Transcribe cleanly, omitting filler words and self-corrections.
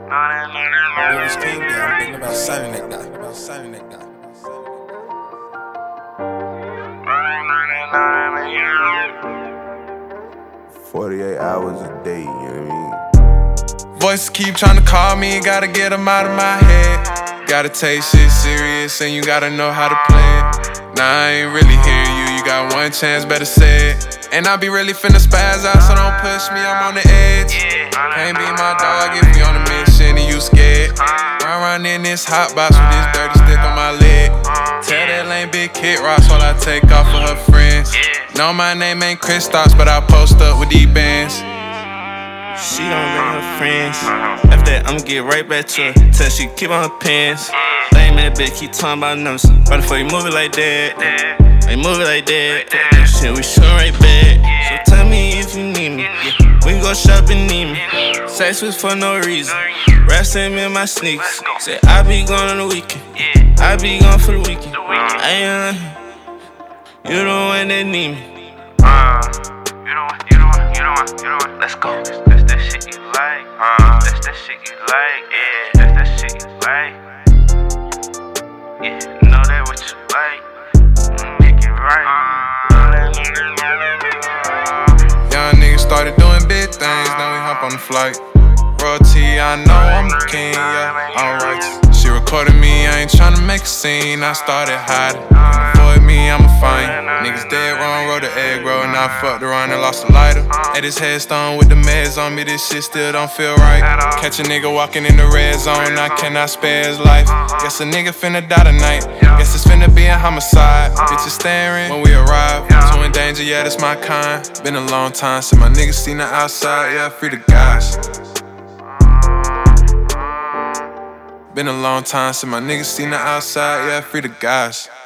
Rivers King, yeah, I'm thinking about signing that guy. 48 hours a day, you know what I mean? Voices keep trying to call me, gotta get them out of my head. Gotta take shit serious and you gotta know how to play it. Nah, I ain't really hearing you, you got one chance, better say it. And I be really finna spaz out, so don't push me, I'm on the edge. Can't be my dog if you on a mission and you scared. Run in this hot box with this dirty stick on my leg. Tell that lame big kid rocks while I take off with her friends. Know my name ain't Chris Stocks, but I post up with these bands. She don't bring her friends. After that, I'ma get right back to her. Tell she keep on her pants. Lame that bitch, keep talking about numbers. Right before you move it like that, hey, move it like that. Shit, we shootin' right back. So tell me if you need me. We can go shopping, need me. Sex was for no reason. Rap sent me in my sneakers. Said I be gone on the weekend. I be gone for the weekend. I ain't you the one that need me. You don't want. Let's go. That's that shit you like. That's that shit you like. Yeah, that's that shit you like. Yeah, know that what you like. Make it right. Young niggas started doing big things, now we hop on the flight. Royalty, I know I'm the king, yeah, I'm righteous. She recorded me, I ain't tryna make a scene, I started hiding. Avoid me, I'ma find you. Niggas dead wrong, rolled the egg roll, and I fucked around and lost a lighter. At his headstone with the meds on me, this shit still don't feel right. Catch a nigga walking in the red zone, I cannot spare his life. Guess a nigga finna die tonight, guess it's finna be a homicide. Bitches staring when we arrive, so in danger, yeah, that's my kind. Been a long time since my niggas seen the outside, yeah, free the guys. Been a long time since my niggas seen the outside, yeah, free the guys.